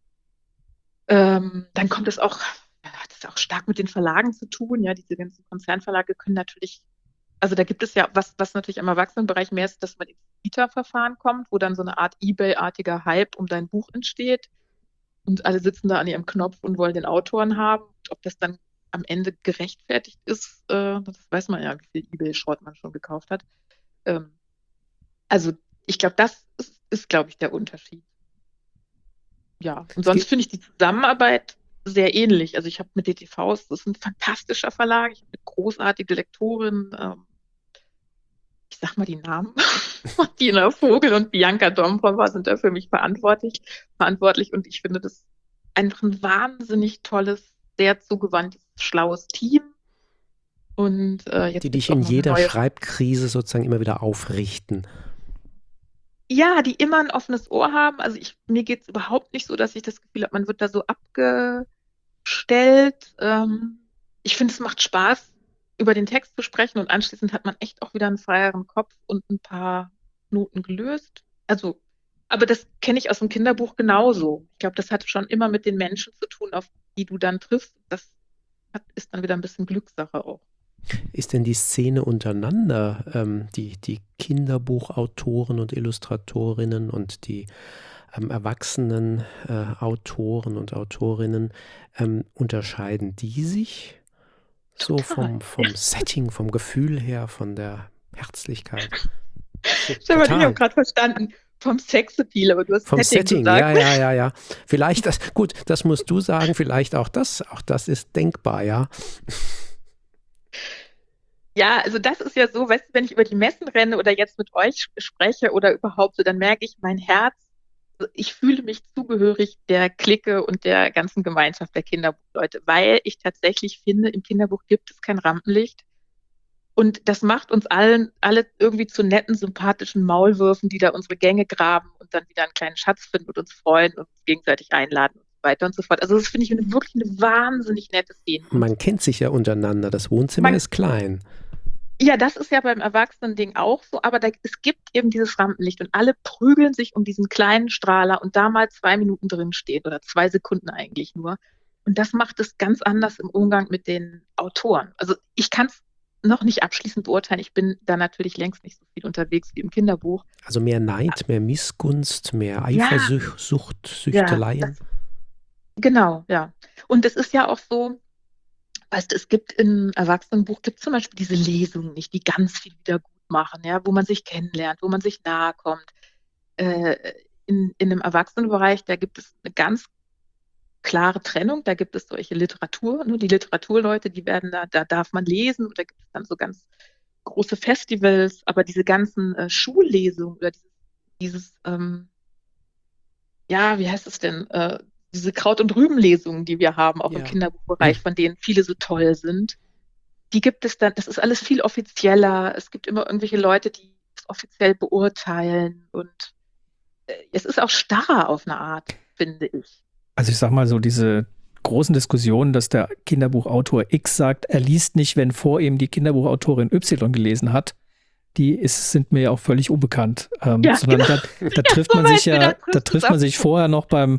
S4: Ähm, dann kommt es auch, ja, hat es auch stark mit den Verlagen zu tun, ja. Diese ganzen Konzernverlage können natürlich, also da gibt es ja, was, was natürlich im Erwachsenenbereich mehr ist, dass man ins Bieterverfahren kommt, wo dann so eine Art eBay-artiger Hype um dein Buch entsteht. Und alle sitzen da an ihrem Knopf und wollen den Autoren haben. Ob das dann am Ende gerechtfertigt ist, äh, das weiß man ja, wie viel eBay-Schrott man schon gekauft hat. Ähm, also ich glaube, das ist, ist glaube ich, der Unterschied. Ja, und sonst finde ich die Zusammenarbeit sehr ähnlich. Also ich habe mit D T Vs, das ist ein fantastischer Verlag, ich habe eine großartige Lektorin, ähm, ich sag mal die Namen, Martina Vogel und Bianca Dombrova sind da für mich verantwortlich, verantwortlich und ich finde das einfach ein wahnsinnig tolles, sehr zugewandtes, schlaues Team. Und äh, jetzt
S2: die dich
S4: gibt's auch
S2: in
S4: noch eine
S2: jeder
S4: neue-
S2: Schreibkrise sozusagen immer wieder aufrichten.
S4: Ja, die immer ein offenes Ohr haben. Also ich, mir geht es überhaupt nicht so, dass ich das Gefühl habe, man wird da so abgestellt. Ähm, ich finde, es macht Spaß, über den Text zu sprechen und anschließend hat man echt auch wieder einen freieren Kopf und ein paar Noten gelöst. Also, aber das kenne ich aus dem Kinderbuch genauso. Ich glaube, das hat schon immer mit den Menschen zu tun, auf die du dann triffst. Das hat, ist dann wieder ein bisschen Glückssache auch.
S2: Ist denn die Szene untereinander, ähm, die, die Kinderbuchautoren und Illustratorinnen und die ähm, erwachsenen äh, Autoren und Autorinnen, ähm, unterscheiden die sich so vom, vom Setting, vom Gefühl her, von der Herzlichkeit?
S4: Stefan, ich habe gerade verstanden, vom Sexappeal, aber du hast
S2: Vom
S4: Setting
S2: Setting,
S4: gesagt.
S2: ja, ja, ja, ja. Vielleicht, das, gut, das musst du sagen, vielleicht auch das, auch das ist denkbar, ja.
S4: Ja, also das ist ja so, weißt du, wenn ich über die Messen renne oder jetzt mit euch spreche oder überhaupt so, dann merke ich, mein Herz, ich fühle mich zugehörig der Clique und der ganzen Gemeinschaft der Kinderbuchleute, weil ich tatsächlich finde, im Kinderbuch gibt es kein Rampenlicht. Und das macht uns allen, alle irgendwie zu netten, sympathischen Maulwürfen, die da unsere Gänge graben und dann wieder einen kleinen Schatz finden und uns freuen und uns gegenseitig einladen und so weiter und so fort. Also das finde ich eine, wirklich eine wahnsinnig nette Szene. Und
S2: Man kennt sich ja untereinander, das Wohnzimmer
S4: Man-
S2: ist klein.
S4: ja, das ist ja beim Erwachsenen-Ding auch so, aber da, es gibt eben dieses Rampenlicht und alle prügeln sich um diesen kleinen Strahler und da mal zwei Minuten drin steht oder zwei Sekunden eigentlich nur. Und das macht es ganz anders im Umgang mit den Autoren. Also ich kann es noch nicht abschließend beurteilen. Ich bin da natürlich längst nicht so viel unterwegs wie im Kinderbuch.
S2: Also mehr Neid, mehr Missgunst, mehr
S4: Ja.
S2: Eifersucht, Süchteleien.
S4: das, genau, ja. Und es ist ja auch so, weißt du, es gibt im Erwachsenenbuch gibt zum Beispiel diese Lesungen nicht, die ganz viel wieder gut machen, ja, wo man sich kennenlernt, wo man sich nahe kommt. Äh, in, in dem Erwachsenenbereich, da gibt es eine ganz klare Trennung, da gibt es solche Literatur, nur die Literaturleute, die werden da, da darf man lesen und da gibt es dann so ganz große Festivals, aber diese ganzen äh, Schullesungen oder dieses, dieses ähm, ja, wie heißt es denn, äh, diese Kraut- und Rübenlesungen, die wir haben, auch
S2: Ja.
S4: im Kinderbuchbereich, von denen viele so toll sind, die gibt es dann, das ist alles viel offizieller, es gibt immer irgendwelche Leute, die es offiziell beurteilen und äh, es ist auch starrer auf eine Art, finde ich.
S3: Also ich sag mal so, diese großen Diskussionen, dass der Kinderbuchautor X sagt, er liest nicht, wenn vor ihm die Kinderbuchautorin Y gelesen hat, die ist, sind mir ja auch völlig unbekannt. Ähm,
S4: Ja,
S3: sondern
S4: genau.
S3: da, da trifft
S4: so
S3: man sich
S4: weit,
S3: ja,
S4: da
S3: da
S4: trifft es
S3: trifft man
S4: auf.
S3: sich vorher noch beim,
S4: Ja.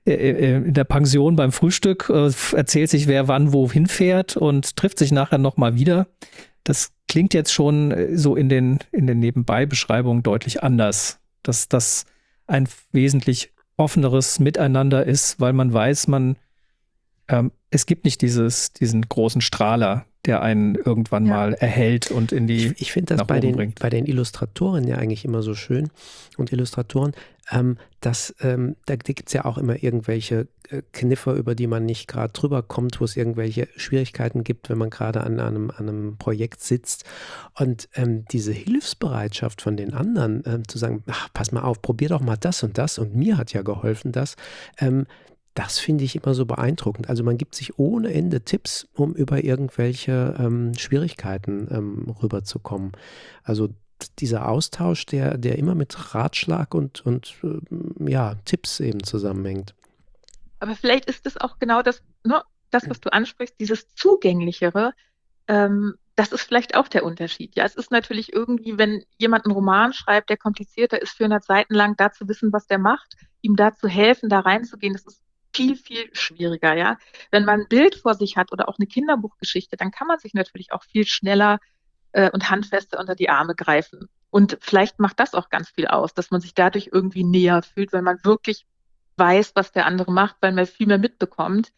S3: äh, in der Pension beim Frühstück, äh, erzählt sich, wer wann wohin fährt und trifft sich nachher nochmal wieder. Das klingt jetzt schon äh, so in den, in den Nebenbei-Beschreibungen deutlich anders, dass das ein wesentlich offeneres Miteinander ist, weil man weiß, man ähm, es gibt nicht dieses, diesen großen Strahler, der einen irgendwann
S4: Ja.
S3: mal erhält und in die
S2: Ich, ich finde das
S3: nach
S2: bei
S3: oben
S2: den,
S3: bringt.
S2: bei den Illustratoren ja eigentlich immer so schön und Illustratoren, ähm, dass ähm, da gibt es ja auch immer irgendwelche äh, Kniffe, über die man nicht gerade drüber kommt, wo es irgendwelche Schwierigkeiten gibt, wenn man gerade an einem, an einem Projekt sitzt. Und ähm, diese Hilfsbereitschaft von den anderen, ähm, zu sagen, ach, pass mal auf, probier doch mal das und das und mir hat ja geholfen das, ähm, das finde ich immer so beeindruckend. Also man gibt sich ohne Ende Tipps, um über irgendwelche ähm, Schwierigkeiten ähm, rüberzukommen. Also d- dieser Austausch, der, der immer mit Ratschlag und, und ähm, ja, Tipps eben zusammenhängt.
S4: Aber vielleicht ist es auch genau das, ne, das, was du ansprichst, dieses Zugänglichere, ähm, das ist vielleicht auch der Unterschied. Ja, es ist natürlich irgendwie, wenn jemand einen Roman schreibt, der komplizierter ist, vierhundert Seiten lang, da zu wissen, was der macht, ihm da zu helfen, da reinzugehen, das ist viel, viel schwieriger, ja. Wenn man ein Bild vor sich hat oder auch eine Kinderbuchgeschichte, dann kann man sich natürlich auch viel schneller äh, und handfester unter die Arme greifen. Und vielleicht macht das auch ganz viel aus, dass man sich dadurch irgendwie näher fühlt, weil man wirklich weiß, was der andere macht, weil man viel mehr mitbekommt.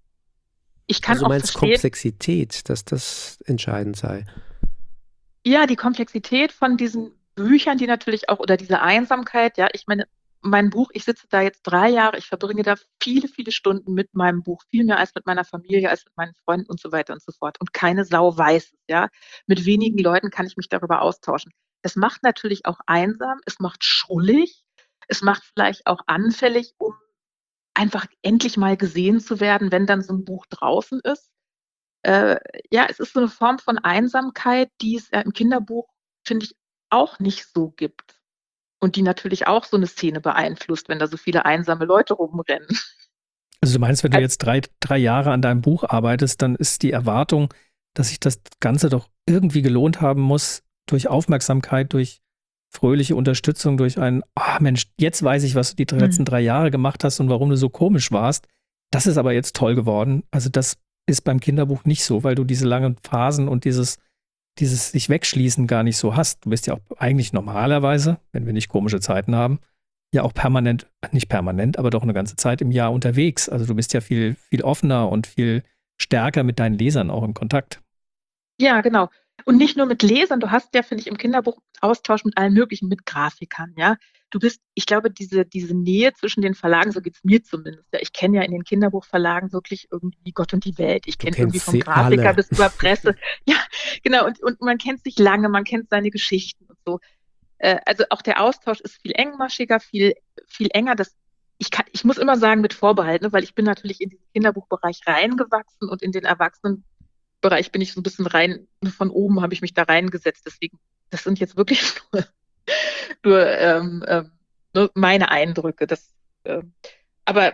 S4: Ich kann
S2: Also du
S4: auch
S2: meinst
S4: verstehen,
S2: Komplexität, dass das entscheidend sei.
S4: ja, die Komplexität von diesen Büchern, die natürlich auch, oder diese Einsamkeit, ja, ich meine, mein Buch, ich sitze da jetzt drei Jahre, ich verbringe da viele, viele Stunden mit meinem Buch, viel mehr als mit meiner Familie, als mit meinen Freunden und so weiter und so fort. Und keine Sau weiß es, ja. Mit wenigen Leuten kann ich mich darüber austauschen. Das macht natürlich auch einsam, es macht schrullig, es macht vielleicht auch anfällig, um einfach endlich mal gesehen zu werden, wenn dann so ein Buch draußen ist. Äh, ja, es ist so eine Form von Einsamkeit, die es ja im Kinderbuch, finde ich, auch nicht so gibt. Und die natürlich auch so eine Szene beeinflusst, wenn da so viele einsame Leute rumrennen.
S3: Also du meinst, wenn du
S4: Also,
S3: jetzt drei, drei Jahre an deinem Buch arbeitest, dann ist die Erwartung, dass sich das Ganze doch irgendwie gelohnt haben muss, durch Aufmerksamkeit, durch fröhliche Unterstützung, durch ein, ah Mensch, jetzt weiß ich, was du die letzten
S4: hm.
S3: drei Jahre gemacht hast und warum du so komisch warst. Das ist aber jetzt toll geworden. Also das ist beim Kinderbuch nicht so, weil du diese langen Phasen und dieses, dieses sich wegschließen gar nicht so hast. Du bist ja auch eigentlich normalerweise, wenn wir nicht komische Zeiten haben, ja auch permanent, nicht permanent, aber doch eine ganze Zeit im Jahr unterwegs. Also du bist ja viel, viel offener und viel stärker mit deinen Lesern auch im Kontakt.
S4: Ja, genau. Und nicht nur mit Lesern, du hast ja, finde ich, im Kinderbuch Austausch mit allen möglichen, mit Grafikern, ja. Du bist, ich glaube, diese, diese Nähe zwischen den Verlagen, so geht's mir zumindest. Ja, ich kenne ja in den Kinderbuchverlagen wirklich irgendwie Gott und die Welt. Ich
S2: Du
S4: kenne irgendwie
S2: kennst
S4: vom
S2: sie
S4: Grafiker
S2: alle.
S4: bis über Presse. Ja, genau. Und, und man kennt sich lange, man kennt seine Geschichten und so. Äh, also auch der Austausch ist viel engmaschiger, viel, viel enger. Das, ich kann, ich muss immer sagen, mit Vorbehalt, ne, weil ich bin natürlich in den Kinderbuchbereich reingewachsen und in den Erwachsenenbereich bin ich so ein bisschen rein, von oben habe ich mich da reingesetzt. Deswegen, das sind jetzt wirklich nur, nur, ähm, ähm, nur meine Eindrücke. Das, ähm, aber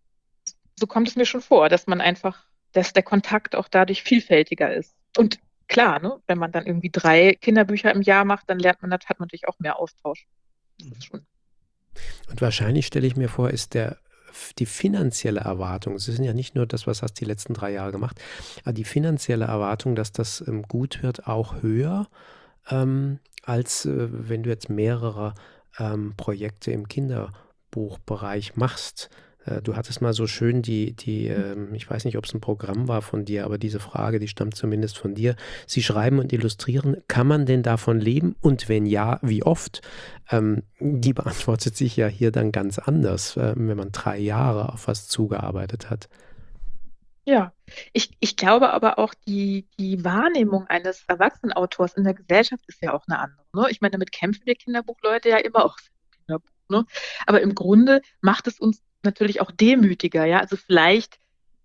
S4: so kommt es mir schon vor, dass man einfach, dass der Kontakt auch dadurch vielfältiger ist. Und klar, ne, wenn man dann irgendwie drei Kinderbücher im Jahr macht, dann lernt man, hat man natürlich auch mehr Austausch. Das ist schon.
S2: Und wahrscheinlich stelle ich mir vor, ist der, die finanzielle Erwartung, es ist ja nicht nur das, was hast du die letzten drei Jahre gemacht, aber die finanzielle Erwartung, dass das ähm, gut wird, auch höher, ähm, als äh, wenn du jetzt mehrere ähm, Projekte im Kinderbuchbereich machst. Äh, du hattest mal so schön die, die ähm, ich weiß nicht, ob es ein Programm war von dir, aber diese Frage, die stammt zumindest von dir. Sie schreiben und illustrieren, kann man denn davon leben? Und wenn ja, wie oft? Ähm, die beantwortet sich ja hier dann ganz anders, äh, wenn man drei Jahre auf was zugearbeitet hat.
S4: Ja, ich, ich glaube aber auch, die, die Wahrnehmung eines Erwachsenenautors in der Gesellschaft ist ja auch eine andere. Ne? Ich meine, damit kämpfen wir Kinderbuchleute ja immer auch für Kinderbuch. Ne? Aber im Grunde macht es uns natürlich auch demütiger. Ja, also vielleicht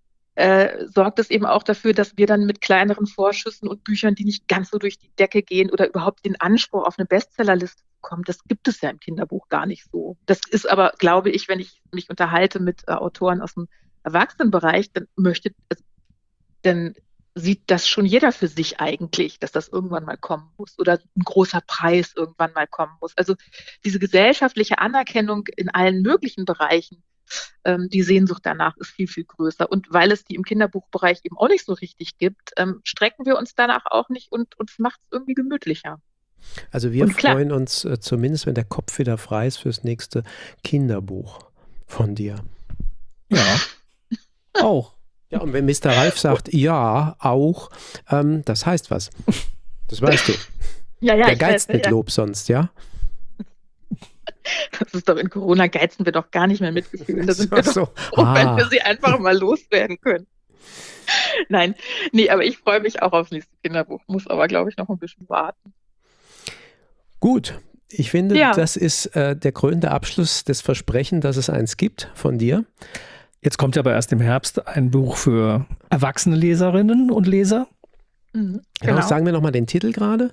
S4: äh, sorgt es eben auch dafür, dass wir dann mit kleineren Vorschüssen und Büchern, die nicht ganz so durch die Decke gehen oder überhaupt den Anspruch auf eine Bestsellerliste bekommen, das gibt es ja im Kinderbuch gar nicht so. Das ist aber, glaube ich, wenn ich mich unterhalte mit äh, Autoren aus dem Erwachsenenbereich, dann möchte, also, dann sieht das schon jeder für sich eigentlich, dass das irgendwann mal kommen muss oder ein großer Preis irgendwann mal kommen muss. Also diese gesellschaftliche Anerkennung in allen möglichen Bereichen ähm, die Sehnsucht danach ist viel, viel größer. Und weil es die im Kinderbuchbereich eben auch nicht so richtig gibt, ähm, strecken wir uns danach auch nicht und uns macht es irgendwie gemütlicher.
S2: Also wir
S4: Und klar.
S2: freuen uns äh, zumindest, wenn der Kopf wieder frei ist fürs nächste Kinderbuch von dir.
S3: Ja, auch.
S2: Ja, und wenn Mister Ralf sagt, ja, auch, ähm, das heißt was. Das weißt du.
S4: Ja, ja,
S2: Der
S4: ich
S2: geizt
S4: weiß,
S2: mit
S4: ja.
S2: Lob sonst, ja?
S4: Das ist doch in Corona geizen wir doch gar nicht mehr mit Gefühlen. Da sind wir
S2: So,
S4: doch froh, wenn
S2: ah.
S4: wir sie einfach mal loswerden können. Nein, nee, aber ich freue mich auch aufs nächste Kinderbuch. Muss aber, glaube ich, noch ein bisschen warten.
S2: Gut, ich finde,
S4: Ja.
S2: das ist äh, der krönende Abschluss des Versprechens, dass es eins gibt von dir.
S3: Jetzt kommt ja aber erst im Herbst ein Buch für erwachsene Leserinnen und Leser.
S4: Mhm,
S2: Genau.
S4: genau.
S2: Sagen wir nochmal den Titel gerade.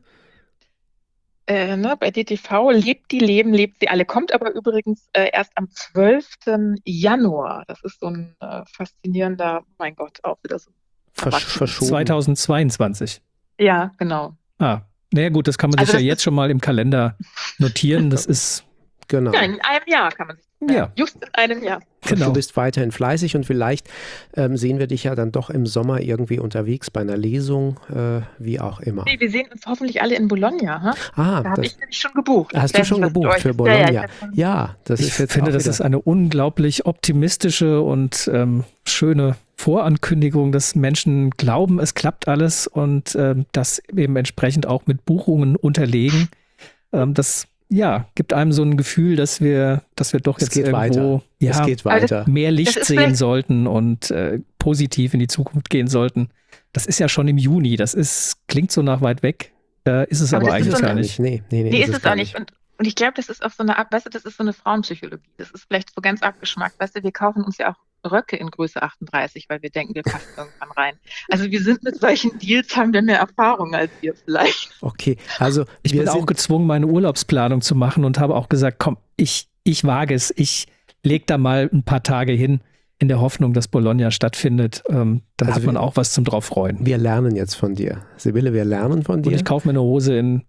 S4: Äh, ne, bei D T V lebt die Leben, lebt sie alle. Kommt aber übrigens äh, erst am zwölften Januar. Das ist so ein äh, faszinierender, mein Gott, auch wieder so.
S2: Versch
S4: Erwachsene.
S2: verschoben.
S3: zweitausendzweiundzwanzig.
S4: Ja, genau.
S3: Ah, naja gut, das kann man
S4: Also
S3: sich ja
S4: das
S3: jetzt
S4: ist-
S3: schon mal im Kalender notieren. Das ist,
S2: Genau.
S4: Ja, in einem Jahr kann man sich.
S3: Ja.
S4: Just in einem Jahr.
S2: Und
S3: genau.
S2: du bist weiterhin fleißig und vielleicht ähm, sehen wir dich ja dann doch im Sommer irgendwie unterwegs bei einer Lesung, äh, wie auch immer.
S4: Nee, wir sehen uns hoffentlich alle in Bologna. Ha?
S2: Ah,
S4: Da habe
S2: das
S4: ich nämlich schon gebucht.
S2: hast
S4: Ich
S2: du
S4: weiß
S2: schon
S4: nicht, was mit
S2: gebucht
S4: euch
S2: für
S4: ist. Ja,
S2: Bologna.
S4: ja, ich hab-
S2: Ja, das
S3: Ich
S2: ist jetzt
S3: finde,
S2: auch
S3: das
S2: wieder,
S3: ist eine unglaublich optimistische und ähm, schöne Vorankündigung, dass Menschen glauben, es klappt alles und ähm, das eben entsprechend auch mit Buchungen unterlegen. Ähm, das ja, gibt einem so ein Gefühl, dass wir, dass wir doch
S2: es
S3: jetzt
S2: geht
S3: irgendwo
S2: weiter.
S3: ja,
S2: Es geht
S4: Aber das-
S2: weiter.
S3: mehr
S4: Das
S3: Licht
S4: ist
S3: sehen
S4: vielleicht-
S3: sollten und äh, positiv in die Zukunft gehen sollten. Das ist ja schon im Juni. Das ist, klingt so nach weit weg. Äh, ist es
S4: Aber
S3: aber,
S4: das ist
S3: eigentlich
S4: so
S3: gar
S4: eine-
S3: nicht.
S2: Nee, nee, nee,
S4: Nee, ist es
S2: gar
S4: auch nicht. Und, und ich glaube, das ist auch so eine Art, weißt du, das ist so eine Frauenpsychologie. Das ist vielleicht so ganz abgeschmackt. Weißt du, wir kaufen uns ja auch Röcke in Größe achtunddreißig, weil wir denken, wir passen irgendwann rein. Also wir sind mit solchen Deals, haben wir mehr Erfahrung als ihr vielleicht.
S2: Okay, also
S3: Ich
S2: wir
S3: bin auch
S2: sind,
S3: gezwungen, meine Urlaubsplanung zu machen und habe auch gesagt, komm, ich, ich wage es. Ich lege da mal ein paar Tage hin, in der Hoffnung, dass Bologna stattfindet. Ähm, dann
S2: Also
S3: hat man
S2: wir-
S3: auch was zum drauf freuen.
S2: wir lernen jetzt von dir. Sibylle, wir lernen von
S3: Und
S2: dir.
S3: ich kaufe mir eine Hose in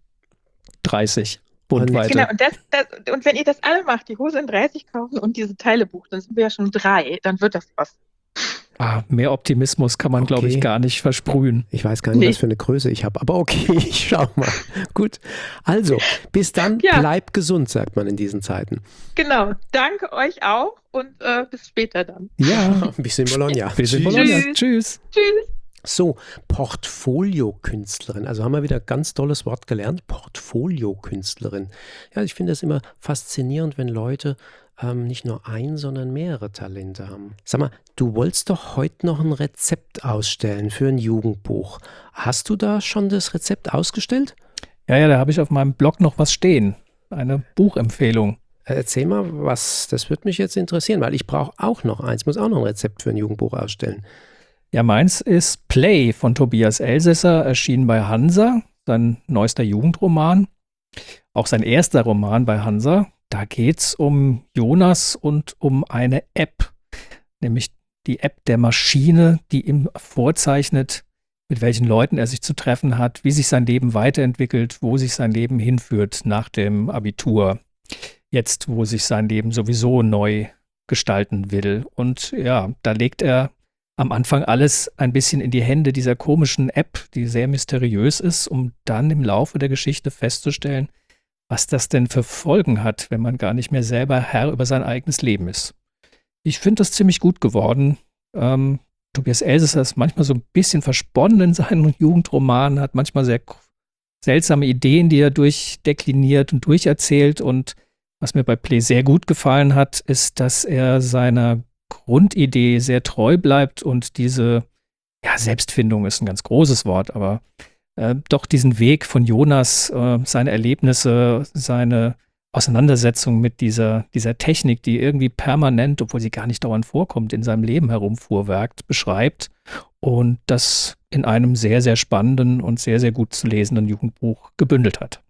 S3: dreißig. Bunt
S2: Und-
S3: weiter.
S4: Genau, und, das, das, und wenn ihr das alle macht, die Hose in dreißig kaufen und diese Teile bucht, dann sind wir ja schon drei, dann wird das was.
S3: Ah, mehr Optimismus kann man, glaube
S2: Okay.
S3: ich, gar nicht versprühen.
S2: Ich weiß gar nicht,
S4: Nee.
S2: was für eine Größe ich habe, aber okay, ich schau mal. Gut, also, bis dann,
S4: Ja.
S2: bleib gesund, sagt man in diesen Zeiten.
S4: Genau, danke euch auch und äh, bis später dann.
S3: Ja,
S2: Bis in Bologna.
S3: wir sind
S2: Tschüss.
S3: Bologna.
S4: Tschüss.
S3: Tschüss.
S4: Tschüss.
S2: So, Portfoliokünstlerin. Also haben wir wieder ein ganz tolles Wort gelernt. Portfoliokünstlerin. Ja, ich finde es immer faszinierend, wenn Leute ähm, nicht nur ein, sondern mehrere Talente haben. Sag mal, du wolltest doch heute noch ein Rezept ausstellen für ein Jugendbuch. Hast du da schon das Rezept ausgestellt?
S3: Ja, ja, da habe ich auf meinem Blog noch was stehen. Eine Buchempfehlung.
S2: Äh, Erzähl mal, was, das würde mich jetzt interessieren, weil ich brauche auch noch eins, muss auch noch ein Rezept für ein Jugendbuch ausstellen.
S3: Ja, meins ist Play von Tobias Elsässer, erschienen bei Hansa, sein neuester Jugendroman. Auch sein erster Roman bei Hansa. Da geht es um Jonas und um eine App, nämlich die App der Maschine, die ihm vorzeichnet, mit welchen Leuten er sich zu treffen hat, wie sich sein Leben weiterentwickelt, wo sich sein Leben hinführt nach dem Abitur. Jetzt, wo sich sein Leben sowieso neu gestalten will. Und ja, da legt er am Anfang alles ein bisschen in die Hände dieser komischen App, die sehr mysteriös ist, um dann im Laufe der Geschichte festzustellen, was das denn für Folgen hat, wenn man gar nicht mehr selber Herr über sein eigenes Leben ist. Ich finde das ziemlich gut geworden. Ähm, Tobias Elsässer ist manchmal so ein bisschen versponnen in seinen Jugendromanen, hat manchmal sehr k- seltsame Ideen, die er durchdekliniert und durcherzählt. Und was mir bei Play sehr gut gefallen hat, ist, dass er seiner Grundidee sehr treu bleibt und diese, ja, Selbstfindung ist ein ganz großes Wort, aber äh, doch diesen Weg von Jonas, äh, seine Erlebnisse, seine Auseinandersetzung mit dieser, dieser Technik, die irgendwie permanent, obwohl sie gar nicht dauernd vorkommt, in seinem Leben herumfuhrwerkt, beschreibt und das in einem sehr, sehr spannenden und sehr, sehr gut zu lesenden Jugendbuch gebündelt hat.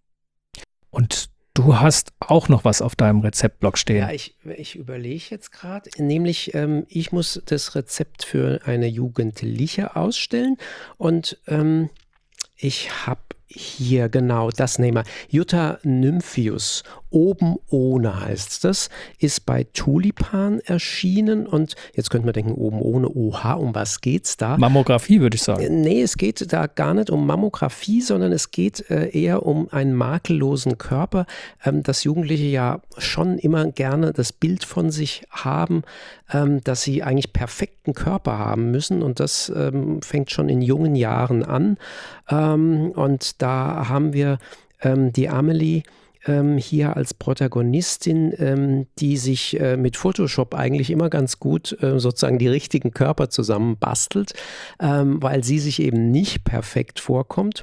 S3: Und du hast auch noch was auf deinem Rezeptblog stehen.
S2: Ja, ich, ich überlege jetzt gerade, nämlich ähm, ich muss das Rezept für eine Jugendliche ausstellen und ähm, ich habe hier genau das nehmen wir. Jutta Nymphius Oben ohne heißt das, ist bei Tulipan erschienen und jetzt könnte man denken, oben ohne, oha, um was geht's da?
S3: Mammographie, würde ich sagen.
S2: Nee, es geht da gar nicht um Mammographie, sondern es geht äh, eher um einen makellosen Körper, ähm, dass Jugendliche ja schon immer gerne das Bild von sich haben, ähm, dass sie eigentlich perfekten Körper haben müssen und das ähm, fängt schon in jungen Jahren an. Ähm, und da haben wir ähm, die Amelie ähm, hier als Protagonistin, ähm, die sich äh, mit Photoshop eigentlich immer ganz gut äh, sozusagen die richtigen Körper zusammenbastelt, ähm, weil sie sich eben nicht perfekt vorkommt.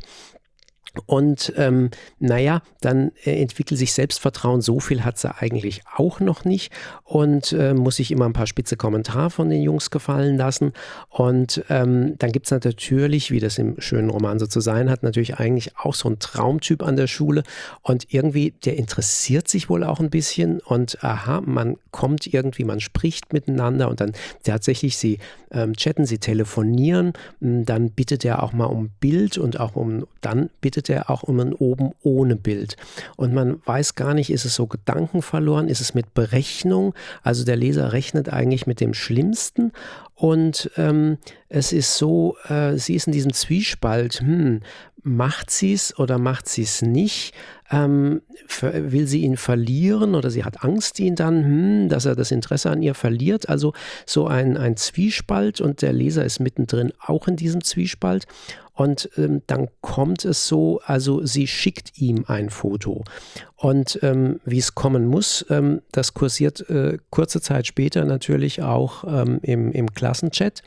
S2: Und ähm, naja, dann äh, entwickelt sich Selbstvertrauen, so viel hat sie eigentlich auch noch nicht und äh, muss sich immer ein paar spitze Kommentare von den Jungs gefallen lassen. Und ähm, dann gibt es natürlich, wie das im schönen Roman so zu sein hat, natürlich eigentlich auch so einen Traumtyp an der Schule und irgendwie, der interessiert sich wohl auch ein bisschen und aha, man kommt irgendwie, man spricht miteinander und dann tatsächlich, sie ähm, chatten, sie telefonieren, dann bittet er auch mal um Bild und auch um, dann bittet er auch um ein Oben ohne Bild. Und man weiß gar nicht, ist es so gedankenverloren, ist es mit Berechnung? Also der Leser rechnet eigentlich mit dem Schlimmsten und ähm, es ist so, äh, sie ist in diesem Zwiespalt, hm, macht sie es oder macht sie es nicht? Ähm, will sie ihn verlieren oder sie hat Angst, ihn dann, hm, dass er das Interesse an ihr verliert? Also so ein, ein Zwiespalt und der Leser ist mittendrin auch in diesem Zwiespalt. Und ähm, dann kommt es so, also sie schickt ihm ein Foto. Und ähm, wie es kommen muss, ähm, das kursiert äh, kurze Zeit später natürlich auch ähm, im, im Klassenchat.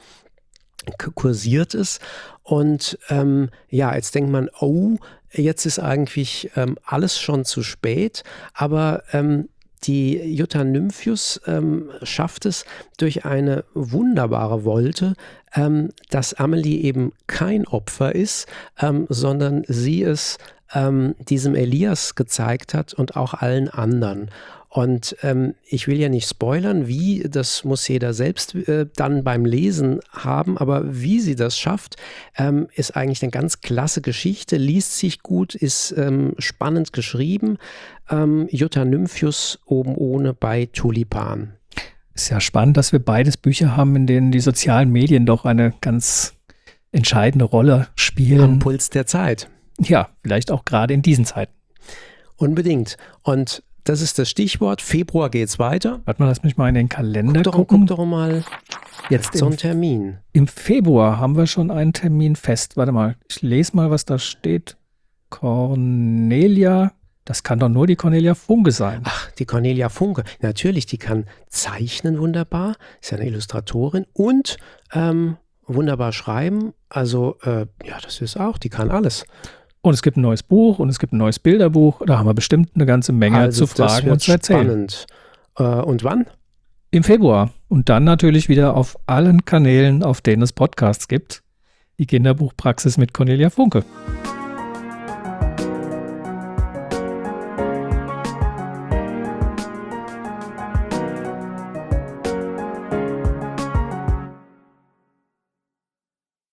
S2: Kursiert es und ähm, ja, jetzt denkt man, oh, jetzt ist eigentlich ähm, alles schon zu spät, aber ähm, die Jutta Nymphius ähm, schafft es durch eine wunderbare Wolte, ähm, dass Amelie eben kein Opfer ist, ähm, sondern sie es ähm, diesem Elias gezeigt hat und auch allen anderen. Und ähm, ich will ja nicht spoilern, wie, das muss jeder selbst äh, dann beim Lesen haben, aber wie sie das schafft, ähm, ist eigentlich eine ganz klasse Geschichte, liest sich gut, ist ähm, spannend geschrieben. Ähm, Jutta Nymphius oben ohne bei Tulipan.
S3: Ist ja spannend, dass wir beides Bücher haben, in denen die sozialen Medien doch eine ganz entscheidende Rolle spielen.
S2: Am Puls der Zeit.
S3: Ja, vielleicht auch gerade in diesen Zeiten.
S2: Unbedingt. Und das ist das Stichwort. Februar geht's weiter.
S3: Warte mal, lass mich mal in den Kalender
S2: guck doch,
S3: gucken.
S2: Guck doch mal
S3: jetzt
S2: so
S3: im,
S2: einen Termin.
S3: Im Februar haben wir schon einen Termin fest. Warte mal, ich lese mal, was da steht. Cornelia, das kann doch nur die Cornelia Funke sein.
S2: Ach, die Cornelia Funke. Natürlich, die kann zeichnen wunderbar, ist ja eine Illustratorin und ähm, wunderbar schreiben. Also, äh, ja, das ist auch, die kann alles.
S3: Und es gibt ein neues Buch und es gibt ein neues Bilderbuch. Da haben wir bestimmt eine ganze Menge
S2: also
S3: zu fragen und zu erzählen.
S2: Spannend. Äh, und wann?
S3: Im Februar. Und dann natürlich wieder auf allen Kanälen, auf denen es Podcasts gibt. Die Kinderbuchpraxis mit Cornelia Funke.